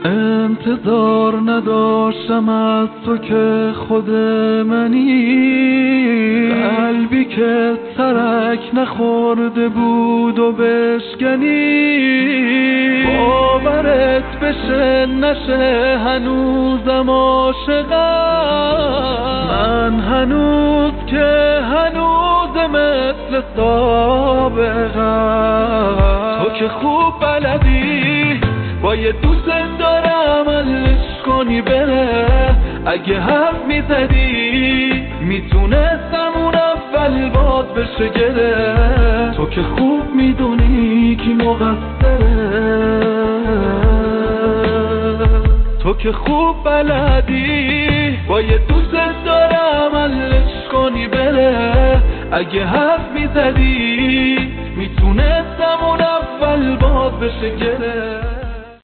انتظار نداشتم از تو که خود منی، قلبی که ترک نخورده بود و بشکنی، باورت بشه نشه هنوزم عاشقم، من هنوز که هنوز مثل سابقم. تو که خوب بلدی با یه دوست دارم حلش کنی بره، اگه حرف میزدی میتونستم اون اول باز بشه گره. تو که خوب میدونی کی مقصره، تو که خوب بلدی با یه دوست دارم حلش کنی بره، اگه حرف میزدی میتونستم اون اول باز بشه گره.